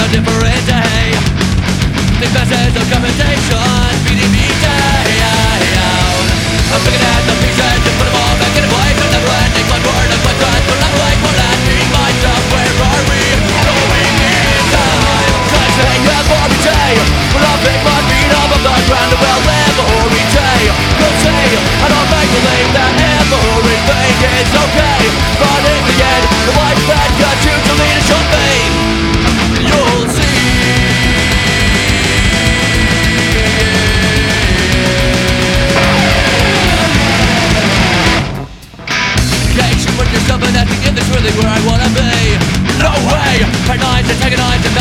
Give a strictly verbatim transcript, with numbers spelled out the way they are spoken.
a different day. These messages of confrontation beating me down. I'm looking at the pieces and put them all back in place. I'm never ending one word of my time, but I'm awake for asking myself, where are we going in time? Cause they have every day, when I pick my feet up off the ground, it will every day. You'll say, I don't make believe that everything is okay, but in the end, the life that got you to lead us should be. You'll see. Yourself and asking if this really where I wanna be. No way! Hard lines, antagonized,